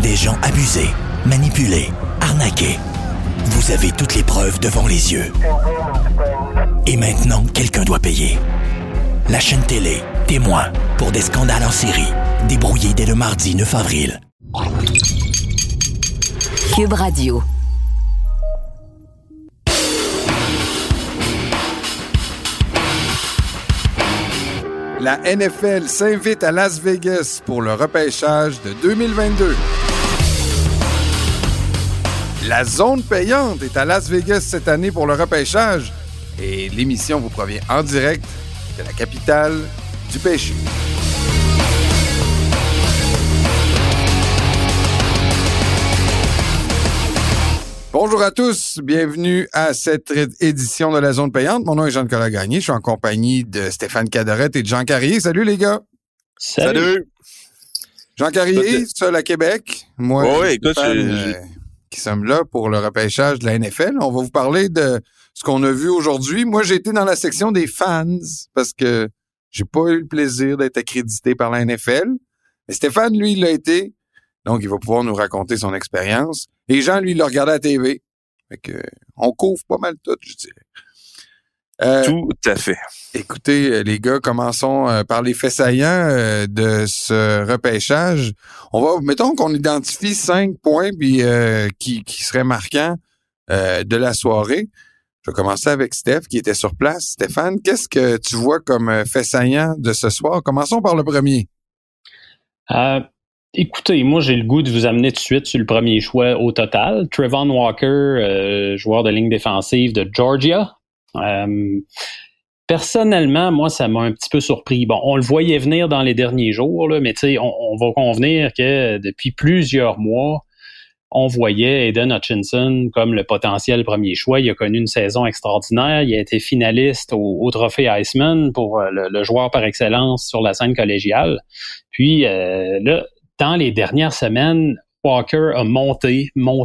des gens abusés, manipulés, arnaqués. Vous avez toutes les preuves devant les yeux. Et maintenant, quelqu'un doit payer. La chaîne télé, témoin, pour des scandales en série, débrouillés dès le mardi 9 avril. Cube Radio. La NFL s'invite à Las Vegas pour le repêchage de 2022. La zone payante est à Las Vegas cette année pour le repêchage et l'émission vous provient en direct de la capitale du péché. Bonjour à tous, bienvenue à cette édition de la Zone payante. Mon nom est Jean-Nicolas Gagné, je suis en compagnie de Stéphane Cadorette et de Jean Carrier. Salut les gars! Salut! Jean Carrier, seul à Québec. Moi, Stéphane, qui sommes là pour le repêchage de la NFL. On va vous parler de ce qu'on a vu aujourd'hui. Moi, j'ai été dans la section des fans parce que j'ai pas eu le plaisir d'être accrédité par la NFL. Mais Stéphane, lui, il l'a été. Donc, il va pouvoir nous raconter son expérience. Et Jean, lui, il l'a regardé à la TV. Fait que, on couvre pas mal tout, je dirais. Tout à fait. Écoutez, les gars, commençons par les faits saillants de ce repêchage. Mettons qu'on identifie 5 points puis, qui seraient marquants de la soirée. Je vais commencer avec Steph, qui était sur place. Stéphane, qu'est-ce que tu vois comme fait saillant de ce soir? Commençons par le premier. Écoutez, moi, j'ai le goût de vous amener tout de suite sur le premier choix au total. Trevon Walker, joueur de ligne défensive de Georgia. Personnellement, moi, ça m'a un petit peu surpris. Bon, on le voyait venir dans les derniers jours, là, mais tu sais, on va convenir que depuis plusieurs mois, on voyait Aidan Hutchinson comme le potentiel premier choix. Il a connu une saison extraordinaire. Il a été finaliste au trophée Heisman pour le joueur par excellence sur la scène collégiale. Puis là, dans les dernières semaines, Walker a monté. Moi,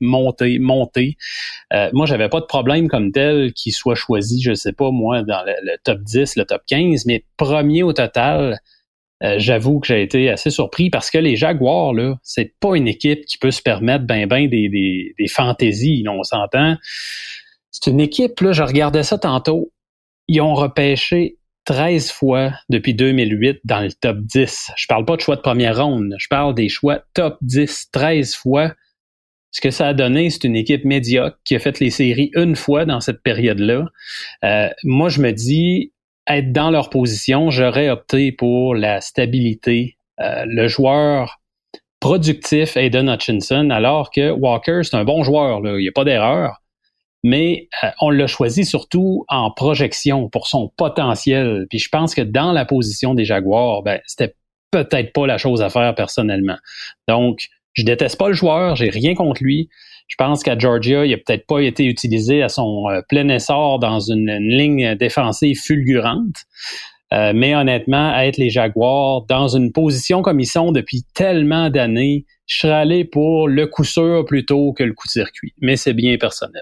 j'avais pas de problème comme tel qu'il soit choisi, je sais pas, moi, dans le top 10, le top 15, mais premier au total, j'avoue que j'ai été assez surpris parce que les Jaguars, là, c'est pas une équipe qui peut se permettre des fantaisies, là, on s'entend. C'est une équipe, là, je regardais ça tantôt, ils ont repêché 13 fois depuis 2008 dans le top 10. Je parle pas de choix de première ronde, je parle des choix top 10, 13 fois. Ce que ça a donné, c'est une équipe médiocre qui a fait les séries une fois dans cette période-là. Moi, je me dis, être dans leur position, j'aurais opté pour la stabilité. Le joueur productif, Aidan Hutchinson, alors que Walker, c'est un bon joueur, là, il n'y a pas d'erreur. Mais on l'a choisi surtout en projection pour son potentiel. Puis je pense que dans la position des Jaguars, c'était peut-être pas la chose à faire personnellement. Donc, je déteste pas le joueur, j'ai rien contre lui. Je pense qu'à Georgia, il a peut-être pas été utilisé à son plein essor dans une ligne défensive fulgurante. Mais honnêtement, être les Jaguars dans une position comme ils sont depuis tellement d'années, je serais allé pour le coup sûr plutôt que le coup de circuit. Mais c'est bien personnel.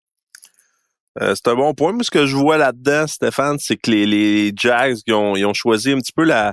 C'est un bon point. Moi, ce que je vois là-dedans, Stéphane, c'est que les Jags, ils ont choisi un petit peu la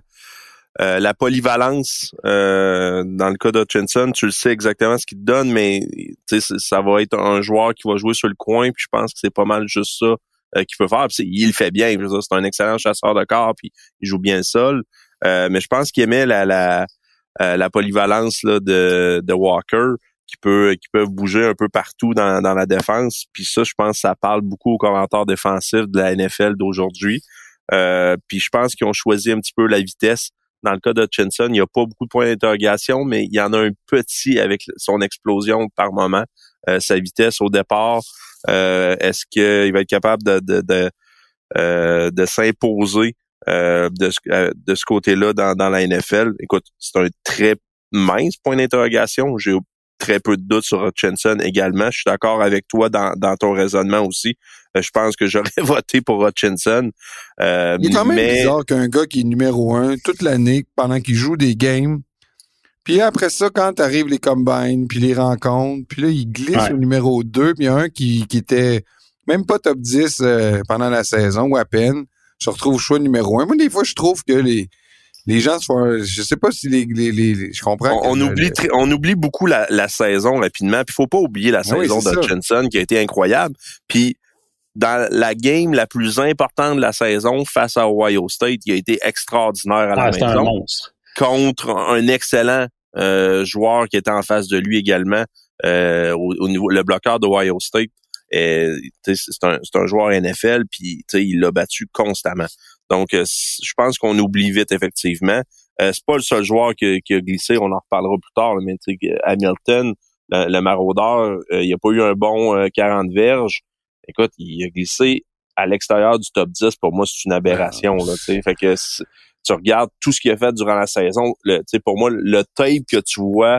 polyvalence. Dans le cas d'Hutchinson, tu le sais exactement ce qu'il te donne, mais ça va être un joueur qui va jouer sur le coin, puis je pense que c'est pas mal juste ça qu'il peut faire. Puis il le fait bien. C'est un excellent chasseur de corps, puis il joue bien le sol. Mais je pense qu'il aimait la polyvalence là, de Walker, qui peuvent bouger un peu partout dans la défense. Puis ça, je pense que ça parle beaucoup aux commentaires défensifs de la NFL d'aujourd'hui. Puis je pense qu'ils ont choisi un petit peu la vitesse. Dans le cas d'Hutchinson, il n'y a pas beaucoup de points d'interrogation, mais il y en a un petit avec son explosion par moment. Sa vitesse au départ, est-ce qu'il va être capable de s'imposer de ce côté-là dans la NFL? Écoute, c'est un très mince point d'interrogation. J'ai très peu de doutes sur Hutchinson également. Je suis d'accord avec toi dans ton raisonnement aussi. Je pense que j'aurais voté pour Hutchinson. Il est quand même bizarre qu'un gars qui est numéro 1 toute l'année pendant qu'il joue des games, puis après ça, quand arrivent les combines, puis les rencontres, puis là, il glisse au numéro 2, puis il y a un qui était même pas top 10 pendant la saison ou à peine, se retrouve au choix numéro 1. Moi, des fois, je trouve que Les gens je sais pas si je comprends. On oublie beaucoup la saison rapidement. Puis faut pas oublier la saison d'Hutchinson qui a été incroyable. Puis dans la game la plus importante de la saison face à Ohio State, il a été extraordinaire à la maison. C'est un monstre. Contre un excellent joueur qui était en face de lui également au niveau le bloqueur d'Ohio State. C'est un joueur NFL puis il l'a battu constamment. Donc je pense qu'on oublie vite effectivement. C'est pas le seul joueur qui a glissé, on en reparlera plus tard, mais Hamilton, le maraudeur, il a pas eu un bon 40 verges. Écoute, il a glissé à l'extérieur du top 10. Pour moi, c'est une aberration. Là, fait que tu regardes tout ce qu'il a fait durant la saison. Pour moi, le tape que tu vois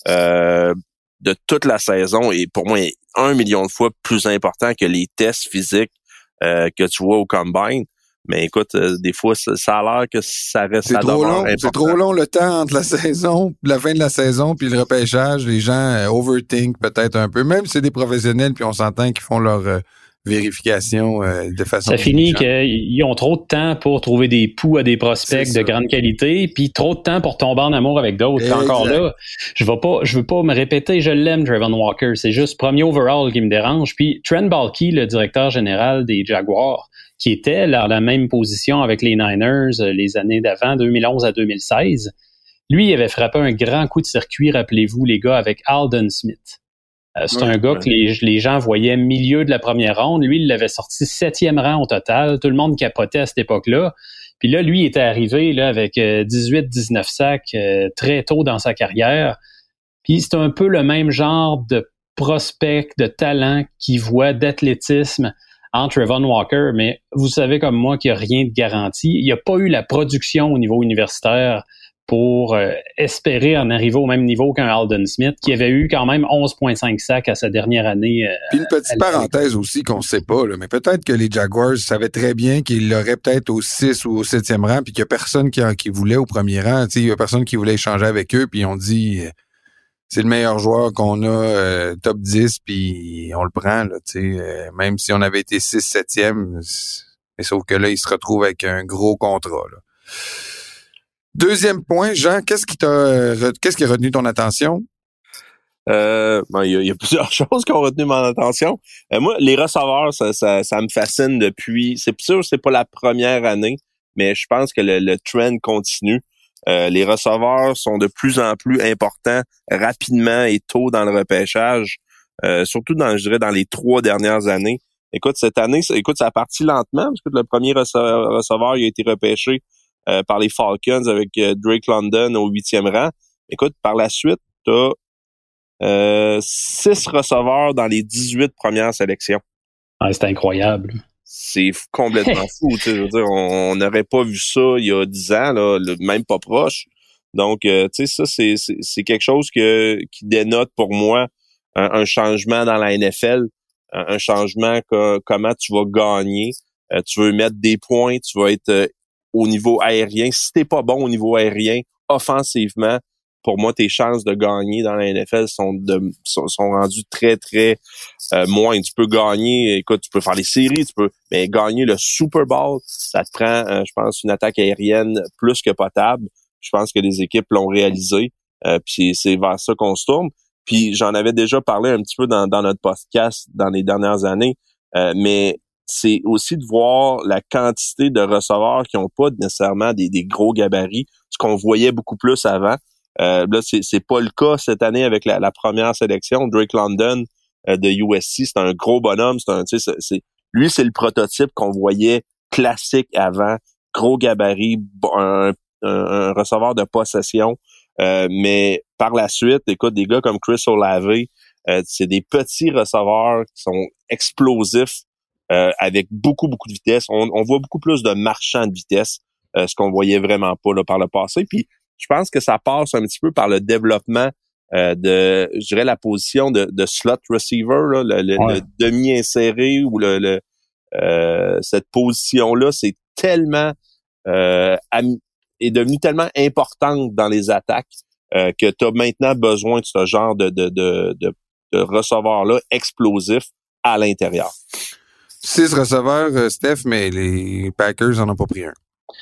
de toute la saison est pour moi 1 million de fois plus important que les tests physiques que tu vois au Combine. Mais écoute, des fois, ça a l'air que ça reste à demeure important. C'est trop long le temps entre la saison, la fin de la saison, puis le repêchage. Les gens overthink peut-être un peu. Même si c'est des professionnels, puis on s'entend qu'ils font leur vérification de façon... Ça finit qu'ils ont trop de temps pour trouver des poux à des prospects de grande qualité, puis trop de temps pour tomber en amour avec d'autres. Puis encore là, je veux pas me répéter, je l'aime, Trevon Walker. C'est juste premier overall qui me dérange. Puis Trent Baalke, le directeur général des Jaguars, qui était dans la même position avec les Niners les années d'avant, 2011 à 2016. Lui, il avait frappé un grand coup de circuit, rappelez-vous, les gars, avec Aldon Smith. C'est un gars que les gens voyaient milieu de la première ronde. Lui, il l'avait sorti 7e rang au total. Tout le monde capotait à cette époque-là. Puis là, lui, il était arrivé là avec 18-19 sacs très tôt dans sa carrière. Puis c'est un peu le même genre de prospect, de talent qu'il voit, d'athlétisme entre Trevon Walker, mais vous savez comme moi qu'il n'y a rien de garanti. Il n'y a pas eu la production au niveau universitaire pour espérer en arriver au même niveau qu'un Aldon Smith, qui avait eu quand même 11,5 sacs à sa dernière année. Puis une petite parenthèse aussi qu'on ne sait pas, là, mais peut-être que les Jaguars savaient très bien qu'ils l'auraient peut-être au 6 ou au 7e rang, puis qu'il n'y a personne qui voulait au premier rang. Il n'y a personne qui voulait échanger avec eux, puis on dit... c'est le meilleur joueur qu'on a, top 10, puis on le prend, là, même si on avait été 6-7e, mais sauf que là, il se retrouve avec un gros contrat, là. Deuxième point, Jean, qu'est-ce qui a retenu ton attention? Il y a plusieurs choses qui ont retenu mon attention. Moi, les receveurs, ça me fascine depuis, c'est sûr, c'est pas la première année, mais je pense que le trend continue. Les receveurs sont de plus en plus importants rapidement et tôt dans le repêchage, surtout dans les 3 dernières années. Écoute, cette année, ça a parti lentement, parce que le premier receveur il a été repêché par les Falcons avec Drake London au 8e rang. Écoute, par la suite, t'as 6 receveurs dans les 18 premières sélections. Ah, c'est incroyable. C'est complètement fou, tu sais, je veux dire, on n'aurait pas vu ça il y a 10 ans, là, même pas proche. Donc, tu sais, ça, c'est quelque chose qui dénote pour moi un changement dans la NFL, un changement comment tu vas gagner. Tu veux mettre des points, tu vas être au niveau aérien. Si t'es pas bon au niveau aérien, offensivement, pour moi, tes chances de gagner dans la NFL sont rendues très, très moindres. Tu peux gagner, écoute, tu peux faire les séries, mais gagner le Super Bowl, ça te prend, je pense, une attaque aérienne plus que potable. Je pense que les équipes l'ont réalisé. Puis c'est vers ça qu'on se tourne. Puis j'en avais déjà parlé un petit peu dans notre podcast dans les dernières années, mais c'est aussi de voir la quantité de receveurs qui n'ont pas nécessairement des gros gabarits, ce qu'on voyait beaucoup plus avant. Là, c'est pas le cas cette année avec la première sélection. Drake London de USC, c'est un gros bonhomme. Lui, c'est le prototype qu'on voyait classique avant. Gros gabarit, un receveur de possession. Mais par la suite, écoute, des gars comme Chris Olave, c'est des petits receveurs qui sont explosifs avec beaucoup, beaucoup de vitesse. On voit beaucoup plus de marchands de vitesse, ce qu'on voyait vraiment pas là, par le passé. Puis, je pense que ça passe un petit peu par le développement de, je dirais, la position de slot receiver, là, le demi-inséré ou cette position-là, c'est tellement est devenue tellement importante dans les attaques que tu as maintenant besoin de ce genre de receveur-là explosif à l'intérieur. 6 receveurs, Steph, mais les Packers en ont pas pris un.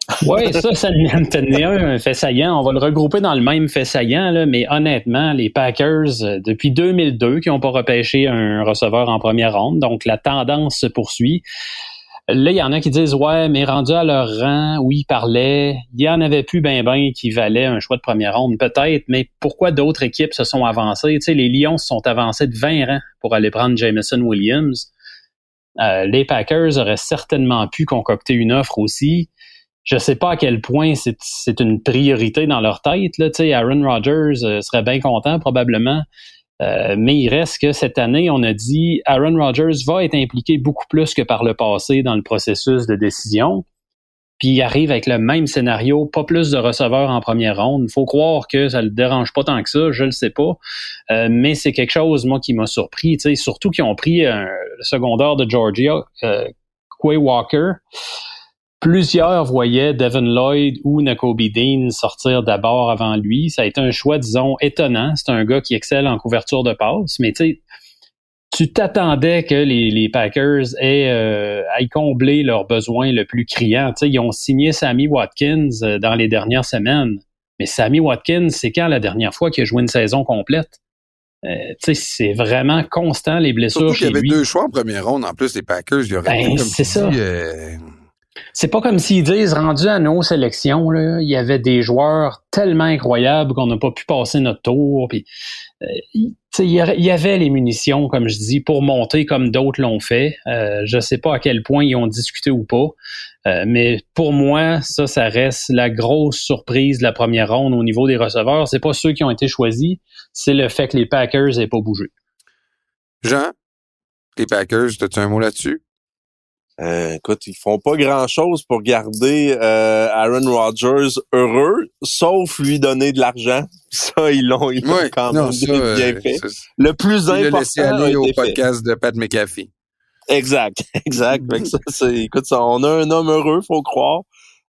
Oui, ça me tenait un fait saillant. On va le regrouper dans le même fait saillant, là, mais honnêtement, les Packers, depuis 2002, qui n'ont pas repêché un receveur en première ronde, donc la tendance se poursuit. Là, il y en a qui disent, ouais, mais rendu à leur rang, oui, ils parlaient, il y en avait plus ben qui valait un choix de première ronde, peut-être, mais pourquoi d'autres équipes se sont avancées? Tu sais, les Lions se sont avancés de 20 rangs pour aller prendre Jameson Williams. Les Packers auraient certainement pu concocter une offre aussi. Je sais pas à quel point c'est une priorité dans leur tête. Là. Tu sais, Aaron Rodgers serait bien content, probablement. Mais il reste que cette année, on a dit Aaron Rodgers va être impliqué beaucoup plus que par le passé dans le processus de décision. Puis il arrive avec le même scénario, pas plus de receveurs en première ronde. Il faut croire que ça le dérange pas tant que ça, je le sais pas. Mais c'est quelque chose, moi, qui m'a surpris. Tu sais, surtout qu'ils ont pris le secondaire de Georgia, Quay Walker. Plusieurs voyaient Devin Lloyd ou Nakobe Dean sortir d'abord avant lui. Ça a été un choix, disons, étonnant. C'est un gars qui excelle en couverture de passe, mais tu sais, tu t'attendais que les Packers aillent combler leurs besoins le plus criant. Tu sais, ils ont signé Sammy Watkins dans les dernières semaines. Mais Sammy Watkins, c'est quand la dernière fois qu'il a joué une saison complète? Tu sais, c'est vraiment constant, les blessures chez lui. Surtout qu'il y avait 2 choix en première ronde. En plus, les Packers, il y aurait pu, comme c'est ça. Dit, C'est pas comme s'ils disent, rendu à nos sélections, là, il y avait des joueurs tellement incroyables qu'on n'a pas pu passer notre tour. Puis, il y avait les munitions, comme je dis, pour monter comme d'autres l'ont fait. Je sais pas à quel point ils ont discuté ou pas. Mais pour moi, ça reste la grosse surprise de la première ronde au niveau des receveurs. C'est pas ceux qui ont été choisis, c'est le fait que les Packers n'aient pas bougé. Jean, les Packers, as-tu un mot là-dessus? Écoute, ils font pas grand-chose pour garder Aaron Rodgers heureux, sauf lui donner de l'argent. Ça, ils l'ont quand même bien fait. Le plus important, le laisser aller au podcast de Pat McAfee. Exact. Écoute, on a un homme heureux, faut croire.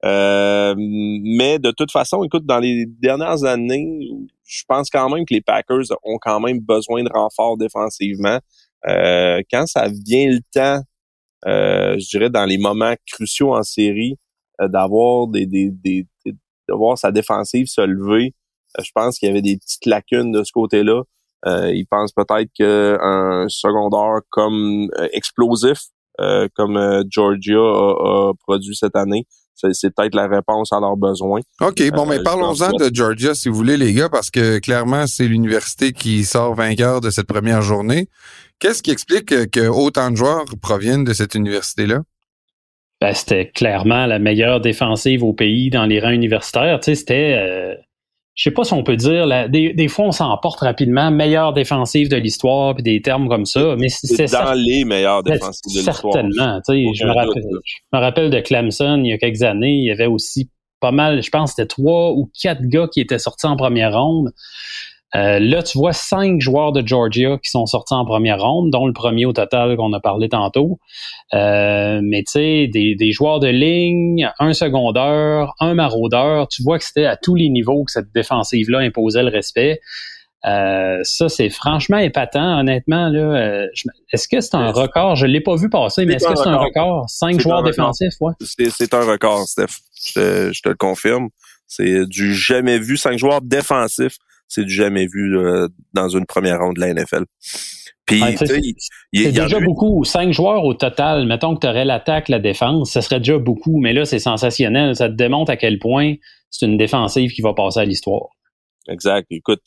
Mais de toute façon, écoute, dans les dernières années, je pense quand même que les Packers ont quand même besoin de renforts défensivement. Quand ça vient le temps, je dirais dans les moments cruciaux en série, d'avoir d'avoir sa défensive se lever, je pense qu'il y avait des petites lacunes de ce côté-là. Ils pensent peut-être qu'un secondaire comme explosif, comme Georgia a produit cette année, c'est peut-être la réponse à leurs besoins. OK, bon, mais parlons-en de Georgia, si vous voulez, les gars, parce que clairement, c'est l'université qui sort vainqueur de cette première journée. Qu'est-ce qui explique que autant de joueurs proviennent de cette université-là? Ben, c'était clairement la meilleure défensive au pays dans les rangs universitaires. Tu sais, c'était... je sais pas si on peut dire, des fois on s'emporte rapidement, meilleure défensive de l'histoire, puis des termes comme ça, mais c'est dans les meilleures défensives de l'histoire. Certainement. Tu sais, je me rappelle de Clemson il y a quelques années, il y avait aussi pas mal, je pense que c'était 3 ou 4 gars qui étaient sortis en première ronde. Là, tu vois 5 joueurs de Georgia qui sont sortis en première ronde, dont le premier au total qu'on a parlé tantôt. Mais tu sais, des joueurs de ligne, un secondaire, un maraudeur, tu vois que c'était à tous les niveaux que cette défensive-là imposait le respect. Ça, c'est franchement épatant, honnêtement. Là, est-ce que c'est un record? Je l'ai pas vu passer, mais est-ce que c'est un record? 5 joueurs défensifs, ouais. C'est un record, Steph. Je te le confirme. C'est du jamais vu. 5 joueurs défensifs. C'est du jamais vu dans une première ronde de la NFL. Puis, c'est déjà beaucoup. 5 joueurs au total. Mettons que tu aurais l'attaque, la défense, ça serait déjà beaucoup. Mais là, c'est sensationnel. Ça te démontre à quel point c'est une défensive qui va passer à l'histoire. Exact. Écoute,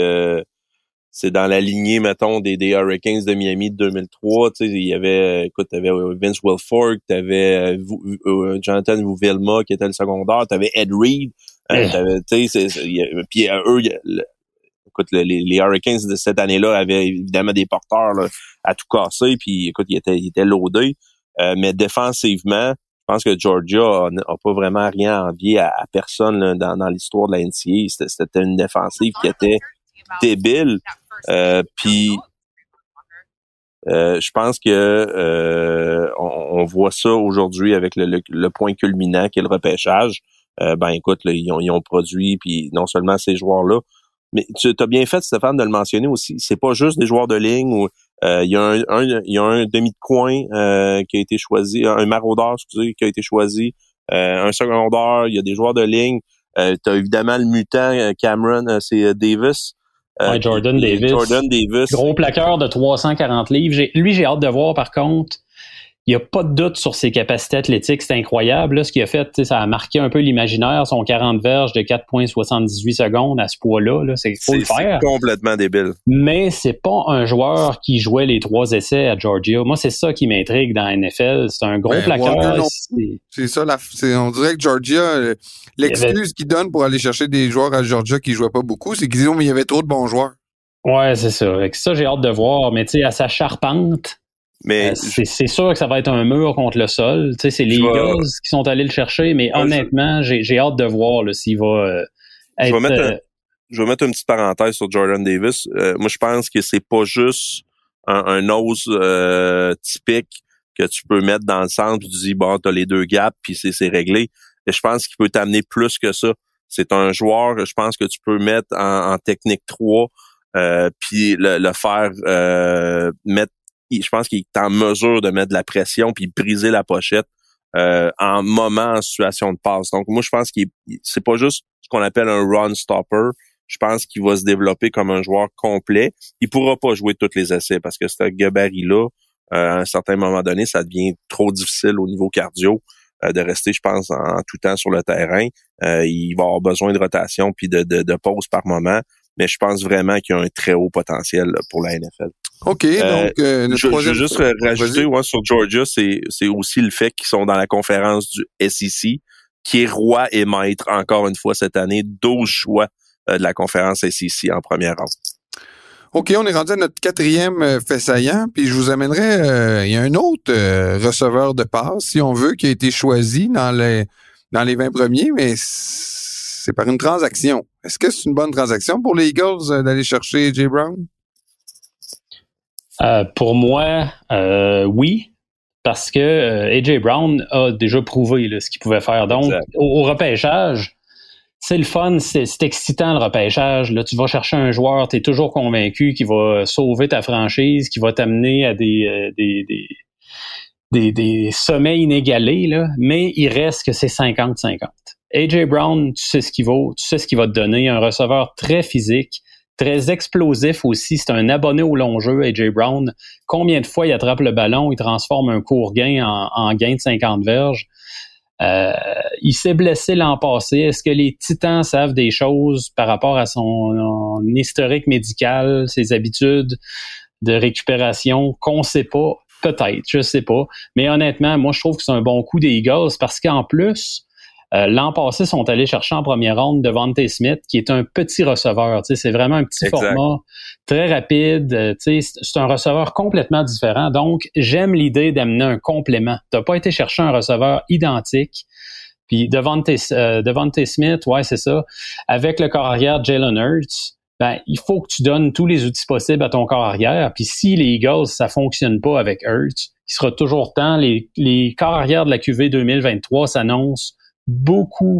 c'est dans la lignée, mettons, des Hurricanes de Miami de 2003. Tu sais, il y avait, écoute, t'avais Vince Wilfork, t'avais Jonathan Vilma qui était le secondaire, t'avais Ed Reed. Tu sais, puis eux, écoute, les Hurricanes de cette année-là avaient évidemment des porteurs là, à tout casser, puis écoute, ils étaient loadés. Mais défensivement, je pense que Georgia a pas vraiment rien à envier à personne là, dans l'histoire de la NCAA. C'était une défensive qui était débile. Puis je pense que on voit ça aujourd'hui avec le point culminant qui est le repêchage. Ben écoute, là, ils ont produit, puis non seulement ces joueurs-là, mais tu as bien fait, Stéphane, de le mentionner aussi. C'est pas juste des joueurs de ligne où il y a un demi de coin qui a été choisi, un maraudeur, excusez, qui a été choisi. un secondaire, il y a des joueurs de ligne. T'as évidemment le mutant Cameron, c'est Davis. Jordan Davis. Gros plaqueur de 340 livres. J'ai hâte de voir, par contre. Il n'y a pas de doute sur ses capacités athlétiques. C'est incroyable. Là, ce qu'il a fait, ça a marqué un peu l'imaginaire. Son 40 verges de 4,78 secondes à ce poids-là. Là, faut le faire. C'est complètement débile. Mais c'est pas un joueur qui jouait les 3 essais à Georgia. Moi, c'est ça qui m'intrigue dans la NFL. C'est un gros plaqueur. C'est ça. On dirait que Georgia, l'excuse qu'ils donnent pour aller chercher des joueurs à Georgia qui jouaient pas beaucoup, c'est qu'ils disent mais il y avait trop de bons joueurs. Ouais, c'est ça. Avec ça, j'ai hâte de voir. Mais tu sais, à sa charpente, mais c'est sûr que ça va être un mur contre le sol. Tu sais, c'est les Eagles qui sont allés le chercher, mais honnêtement, j'ai hâte de voir là, s'il va être... Je vais mettre une petite parenthèse sur Jordan Davis. Moi, je pense que c'est pas juste un nose typique que tu peux mettre dans le centre puis tu dis, bon, t'as les 2 gaps puis c'est réglé. Et je pense qu'il peut t'amener plus que ça. C'est un joueur, je pense, que tu peux mettre en technique 3 puis le faire mettre. Je pense qu'il est en mesure de mettre de la pression puis briser la pochette en situation de passe. Donc moi je pense c'est pas juste ce qu'on appelle un run stopper. Je pense qu'il va se développer comme un joueur complet. Il pourra pas jouer tous les essais parce que ce gabarit-là, à un certain moment donné, ça devient trop difficile au niveau cardio de rester, je pense, en tout temps sur le terrain. Il va avoir besoin de rotation puis de pause par moment. Mais je pense vraiment qu'il y a un très haut potentiel pour la NFL. OK, donc je veux juste rajouter sur Georgia, c'est aussi le fait qu'ils sont dans la conférence du SEC, qui est roi et maître encore une fois cette année, 12 choix de la conférence SEC en première ronde. OK, on est rendu à notre 4e fait saillant, puis je vous amènerai, il y a un autre receveur de passe, si on veut, qui a été choisi dans les 20 premiers, mais c'est par une transaction. Est-ce que c'est une bonne transaction pour les Eagles d'aller chercher A.J. Brown? Pour moi, oui, parce que A.J. Brown a déjà prouvé là, ce qu'il pouvait faire. Donc, au repêchage, c'est le fun, c'est excitant le repêchage. Là, tu vas chercher un joueur, tu es toujours convaincu qu'il va sauver ta franchise, qu'il va t'amener à des sommets inégalés, là, mais il reste que c'est 50-50. A.J. Brown, tu sais ce qu'il vaut, tu sais ce qu'il va te donner, un receveur très physique, très explosif aussi. C'est un abonné au long jeu, A.J. Brown. Combien de fois il attrape le ballon, il transforme un court gain en gain de 50 verges. Il s'est blessé l'an passé. Est-ce que les Titans savent des choses par rapport à son historique médical, ses habitudes de récupération qu'on sait pas? Peut-être, je sais pas. Mais honnêtement, moi, je trouve que c'est un bon coup des Eagles parce qu'en plus, l'an passé, ils sont allés chercher en première ronde Devontae Smith, qui est un petit receveur. Tu sais, c'est vraiment un petit format très rapide. Tu sais, c'est un receveur complètement différent. Donc, j'aime l'idée d'amener un complément. Tu n'as pas été chercher un receveur identique. Puis Devontae Smith, ouais, c'est ça. Avec le corps arrière Jalen Hurts, ben, il faut que tu donnes tous les outils possibles à ton corps arrière. Puis si les Eagles, ça fonctionne pas avec Hurts, il sera toujours temps. Les corps arrière de la QV 2023 s'annoncent beaucoup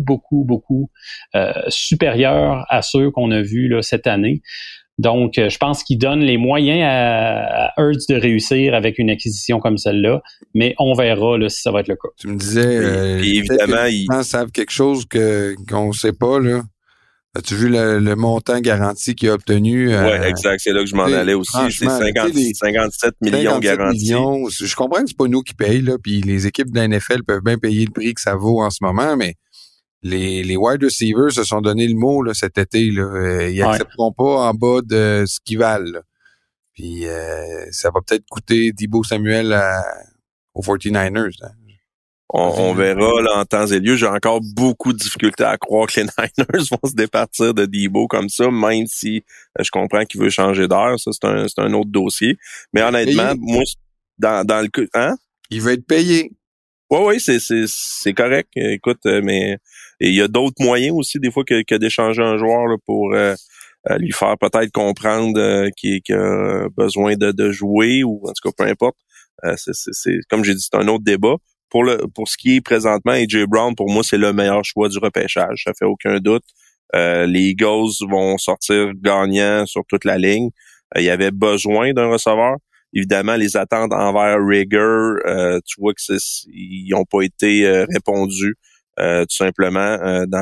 supérieurs à ceux qu'on a vus là, cette année. Donc, je pense qu'il donne les moyens à Hurts de réussir avec une acquisition comme celle-là, mais on verra là, si ça va être le cas. Tu me disais, évidemment, ils savent quelque chose qu'on ne sait pas, là. As-tu vu le montant garanti qu'il a obtenu? Oui, exact. C'est là que je m'en allais aussi. C'est 57 millions garantis. Je comprends que c'est pas nous qui payons, là, puis les équipes de la NFL peuvent bien payer le prix que ça vaut en ce moment, mais les wide receivers se sont donné le mot là, cet été. Là. Ils accepteront pas en bas de ce qu'ils valent. Là. Puis ça va peut-être coûter Deebo Samuel aux 49ers. Hein. On verra là en temps et lieu. J'ai encore beaucoup de difficultés à croire que les Niners vont se départir de Deebo comme ça, même si je comprends qu'il veut changer d'heure. Ça, c'est un autre dossier. Mais honnêtement, moi, dans le cas... Hein? Il veut être payé. Oui, c'est correct. Écoute, mais il y a d'autres moyens aussi, des fois, que d'échanger un joueur là, pour lui faire peut-être comprendre qu'il a besoin de jouer, ou en tout cas, peu importe. C'est comme j'ai dit, c'est un autre débat. Pour ce qui est présentement, A.J. Brown, pour moi, c'est le meilleur choix du repêchage. Ça fait aucun doute. Les Eagles vont sortir gagnants sur toute la ligne. Il y avait besoin d'un receveur. Évidemment, les attentes envers Rigger, tu vois que ils n'ont pas été répondues. tout simplement dans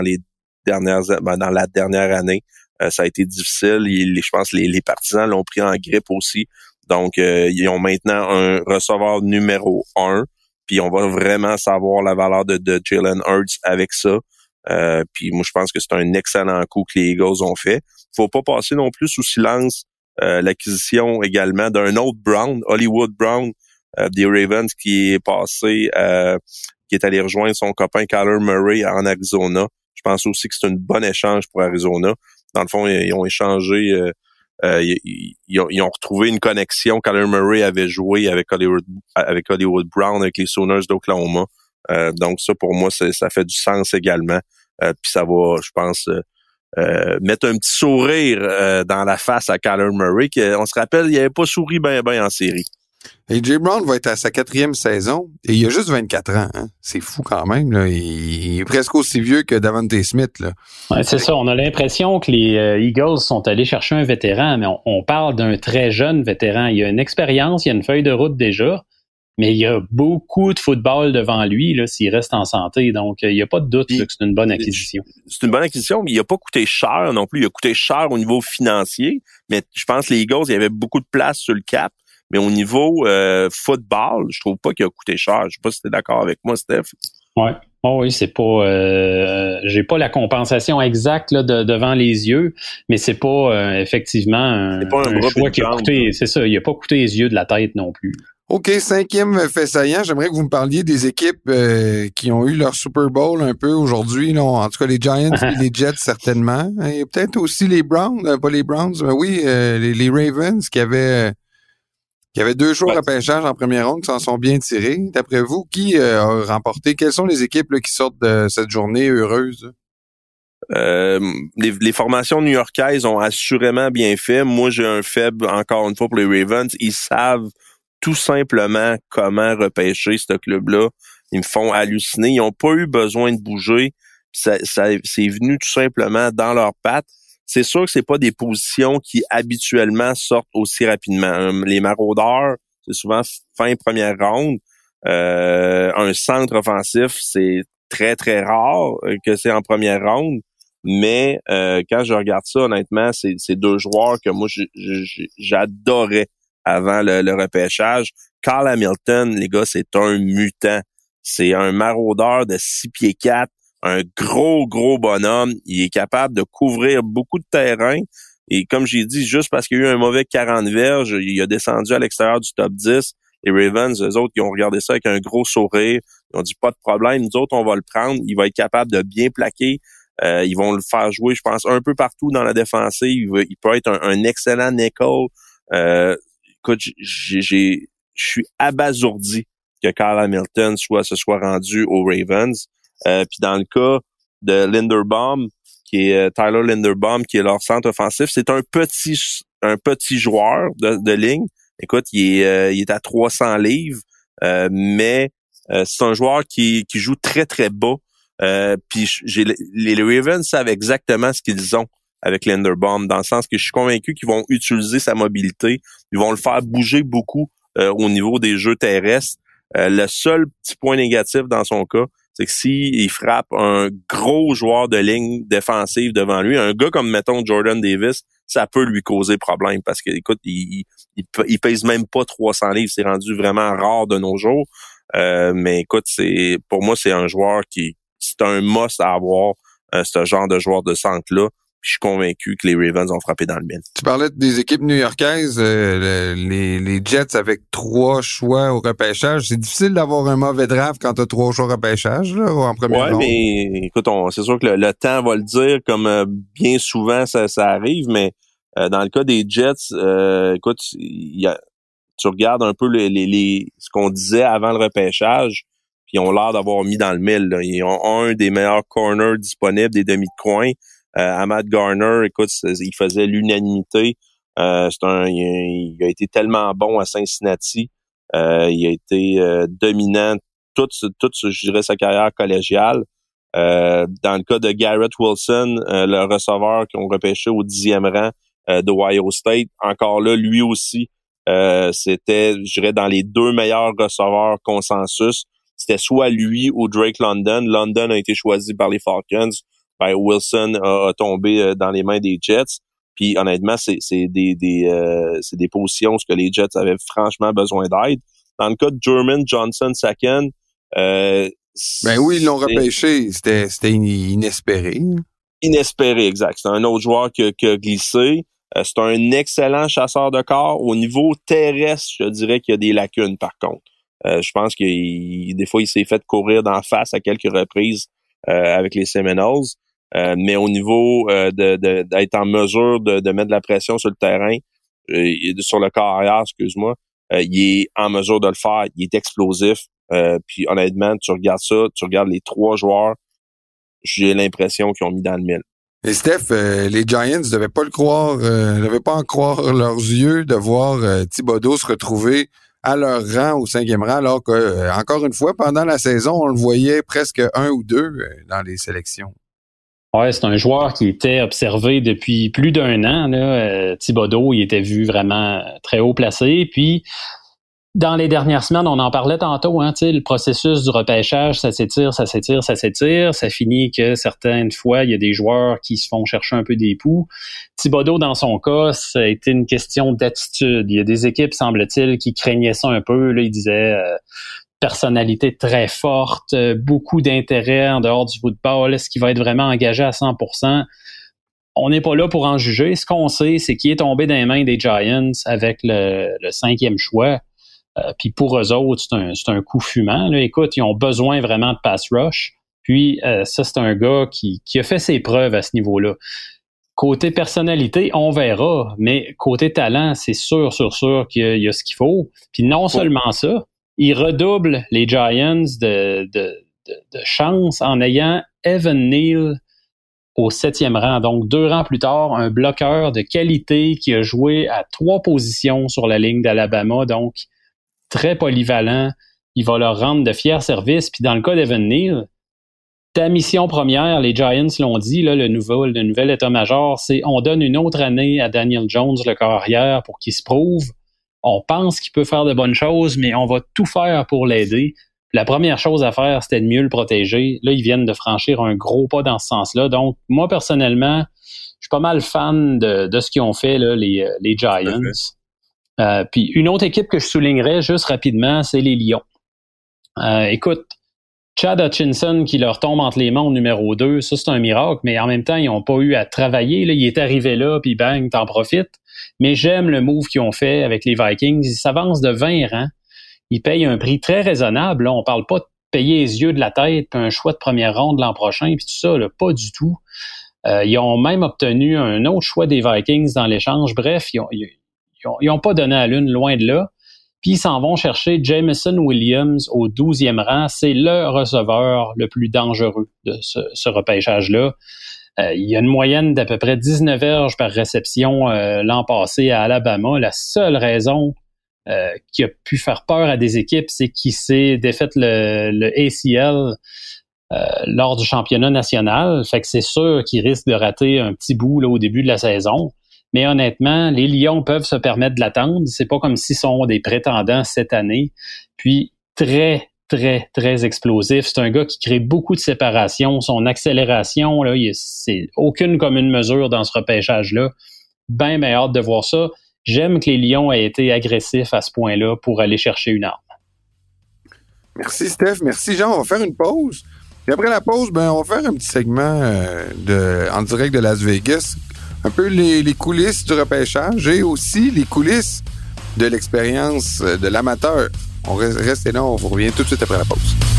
la dernière année. Ça a été difficile. Je pense que les partisans l'ont pris en grippe aussi. Donc, ils ont maintenant un receveur numéro 1. Puis on va vraiment savoir la valeur de Jalen Hurts avec ça. Puis moi, je pense que c'est un excellent coup que les Eagles ont fait. Faut pas passer non plus sous silence l'acquisition également d'un autre Brown, Hollywood Brown, des Ravens, qui est passé, qui est allé rejoindre son copain Kyler Murray en Arizona. Je pense aussi que c'est un bon échange pour Arizona. Dans le fond, ils ont échangé, ils ont retrouvé une connexion. Kyler Murray avait joué avec Hollywood Brown, avec les Sooners d'Oklahoma. Donc ça, pour moi, ça fait du sens également. Puis ça va, je pense, mettre un petit sourire dans la face à Kyler Murray, on se rappelle, il n'avait pas souri ben en série. A.J. Brown va être à sa 4e saison et il a juste 24 ans. Hein? C'est fou quand même. Là. Il est presque aussi vieux que Davante Smith. Là. Ouais, c'est ça. On a l'impression que les Eagles sont allés chercher un vétéran, mais on parle d'un très jeune vétéran. Il a une expérience, il a une feuille de route déjà, mais il y a beaucoup de football devant lui là, s'il reste en santé. Donc, il n'y a pas de doute là, que c'est une bonne acquisition. C'est une bonne acquisition, mais il n'a pas coûté cher non plus. Il a coûté cher au niveau financier, mais je pense que les Eagles, il y avait beaucoup de place sur le cap. Mais au niveau football, je trouve pas qu'il a coûté cher. Je sais pas si tu es d'accord avec moi, Steph. Ouais. Oh oui, c'est pas. J'ai pas la compensation exacte là, devant les yeux, mais c'est pas effectivement un choix qui a coûté. C'est ça, il a pas coûté les yeux de la tête non plus. OK, 5e fait saillant. J'aimerais que vous me parliez des équipes qui ont eu leur Super Bowl un peu aujourd'hui. Là. En tout cas, les Giants et les Jets, certainement. Et peut-être aussi les Browns, pas les Browns, mais oui, les Ravens qui avaient 2 choix de repêchage en première ronde qui s'en sont bien tirés. D'après vous, qui a remporté? Quelles sont les équipes là, qui sortent de cette journée heureuse? Les formations new-yorkaises ont assurément bien fait. Moi, j'ai un faible, encore une fois, pour les Ravens. Ils savent tout simplement comment repêcher ce club-là. Ils me font halluciner. Ils n'ont pas eu besoin de bouger. Ça, c'est venu tout simplement dans leurs pattes. C'est sûr que c'est pas des positions qui habituellement sortent aussi rapidement. Les maraudeurs, c'est souvent fin première ronde. Un centre offensif, c'est très, très rare que c'est en première ronde. Mais quand je regarde ça, honnêtement, c'est 2 joueurs que moi, j'adorais avant le repêchage. Kyle Hamilton, les gars, c'est un mutant. C'est un maraudeur de 6 pieds 4. Un gros bonhomme. Il est capable de couvrir beaucoup de terrain. Et comme j'ai dit, juste parce qu'il y a eu un mauvais 40 verges, il a descendu à l'extérieur du top 10. Les Ravens, eux autres, ils ont regardé ça avec un gros sourire. Ils ont dit, pas de problème, nous autres, on va le prendre. Il va être capable de bien plaquer. Ils vont le faire jouer, je pense, un peu partout dans la défensive. Il peut être un excellent nickel. Écoute, je suis abasourdi que Kyle Hamilton se soit rendu aux Ravens. Puis dans le cas de Linderbaum, qui est Tyler Linderbaum, qui est leur centre offensif, c'est un petit joueur de ligne. Écoute, il est à 300 livres, mais c'est un joueur qui joue très très bas. Puis les Ravens savent exactement ce qu'ils ont avec Linderbaum, dans le sens que je suis convaincu qu'ils vont utiliser sa mobilité, ils vont le faire bouger beaucoup au niveau des jeux terrestres. Le seul petit point négatif dans son cas, c'est que s'il frappe un gros joueur de ligne défensive devant lui, un gars comme, mettons, Jordan Davis, ça peut lui causer problème parce que, écoute, il pèse même pas 300 livres. C'est rendu vraiment rare de nos jours. Mais écoute, pour moi, c'est un joueur c'est un must à avoir, ce genre de joueur de centre-là. Je suis convaincu que les Ravens ont frappé dans le mille. Tu parlais des équipes new-yorkaises, les Jets avec 3 choix au repêchage. C'est difficile d'avoir un mauvais draft quand tu as 3 choix au repêchage là, en première ronde. Ouais, mais écoute, c'est sûr que le temps va le dire, comme bien souvent ça arrive, mais dans le cas des Jets, écoute, tu regardes un peu ce qu'on disait avant le repêchage, puis ils ont l'air d'avoir mis dans le mille. Là. Ils ont un des meilleurs corners disponibles, des demi de coin. Ahmad Garner, écoute, il faisait l'unanimité. Il a été tellement bon à Cincinnati. Il a été dominant toute, je dirais, sa carrière collégiale. Dans le cas de Garrett Wilson, le receveur qu'on repêchait au 10e rang d'Ohio State, encore là, lui aussi, c'était, je dirais, dans les 2 meilleurs receveurs consensus. c'était soit lui ou Drake London. London a été choisi par les Falcons. Wilson a tombé dans les mains des Jets. Puis honnêtement, c'est des positions où les Jets avaient franchement besoin d'aide. Dans le cas de Jermaine Johnson-Sacken, oui, ils l'ont repêché. C'était inespéré. Inespéré, exact. C'est un autre joueur qui a glissé. C'est un excellent chasseur de corps. Au niveau terrestre, je dirais qu'il y a des lacunes, par contre. Je pense des fois, il s'est fait courir d'en face à quelques reprises avec les Seminoles. Mais au niveau d'être en mesure de mettre de la pression sur le terrain, sur le corps arrière, excuse-moi, il est en mesure de le faire. Il est explosif. Puis honnêtement, tu regardes les 3 joueurs, j'ai l'impression qu'ils ont mis dans le mille. Et Steph, les Giants ne devaient pas le croire, ne devaient pas en croire leurs yeux de voir Thibodeau se retrouver à leur rang, au 5e rang, alors que, encore une fois, pendant la saison, on le voyait presque 1 ou 2 dans les sélections. Ouais, c'est un joueur qui était observé depuis plus d'1 an. Là. Thibodeau, il était vu vraiment très haut placé. Puis, dans les dernières semaines, on en parlait tantôt, le processus du repêchage, ça s'étire. Ça finit que certaines fois, il y a des joueurs qui se font chercher un peu des poux. Thibodeau, dans son cas, ça a été une question d'attitude. Il y a des équipes, semble-t-il, qui craignaient ça un peu. Là, il disait personnalité très forte, beaucoup d'intérêt en dehors du football. Est-ce qu'il va être vraiment engagé à 100%? On n'est pas là pour en juger. Ce qu'on sait, c'est qu'il est tombé dans les mains des Giants avec le 5e choix. Puis pour eux autres, c'est un coup fumant. Là. Écoute, ils ont besoin vraiment de pass rush. Puis ça, c'est un gars qui a fait ses preuves à ce niveau-là. Côté personnalité, on verra. Mais côté talent, c'est sûr qu'il y a ce qu'il faut. Puis non seulement ça, ils redoublent les Giants de chance en ayant Evan Neal au 7e rang. Donc 2 rangs plus tard, un bloqueur de qualité qui a joué à 3 positions sur la ligne d'Alabama. Donc très polyvalent, il va leur rendre de fiers services. Puis dans le cas d'Evan Neal, ta mission première, les Giants l'ont dit, là, le nouvel état-major, c'est on donne une autre année à Daniel Jones, le corps arrière, pour qu'il se prouve. On pense qu'il peut faire de bonnes choses, mais on va tout faire pour l'aider. La première chose à faire, c'était de mieux le protéger. Là, ils viennent de franchir un gros pas dans ce sens-là. Donc, moi, personnellement, je suis pas mal fan de ce qu'ils ont fait, là, les Giants. Puis une autre équipe que je soulignerais juste rapidement, c'est les Lions. Écoute, Chad Hutchinson qui leur tombe entre les mains au numéro 2, ça c'est un miracle, mais en même temps, ils n'ont pas eu à travailler. Là, il est arrivé là, puis bang, t'en profites. Mais j'aime le move qu'ils ont fait avec les Vikings. Ils s'avancent de 20 rangs. Ils payent un prix très raisonnable. Là, on parle pas de payer les yeux de la tête, puis un choix de première ronde l'an prochain, puis tout ça, là, pas du tout. Ils ont même obtenu un autre choix des Vikings dans l'échange. Bref, ils n'ont pas donné à l'une, loin de là. Puis ils s'en vont chercher Jameson Williams au 12e rang. C'est le receveur le plus dangereux de ce repêchage-là. Il y a une moyenne d'à peu près 19 verges par réception l'an passé à Alabama. La seule raison qui a pu faire peur à des équipes, c'est qu'il s'est défait le ACL lors du championnat national. Fait que c'est sûr qu'il risque de rater un petit bout là, au début de la saison. Mais honnêtement, les Lions peuvent se permettre de l'attendre. C'est pas comme s'ils sont des prétendants cette année. Puis très, très, très explosif. C'est un gars qui crée beaucoup de séparation. Son accélération, là, c'est aucune commune mesure dans ce repêchage-là. Ben hâte de voir ça. J'aime que les Lions aient été agressifs à ce point-là pour aller chercher une arme. Merci Steph. Merci Jean. On va faire une pause. Et après la pause, on va faire un petit segment en direct de Las Vegas. Un peu les coulisses du repêchage et aussi les coulisses de l'expérience de l'amateur. On reste là, on vous revient tout de suite après la pause.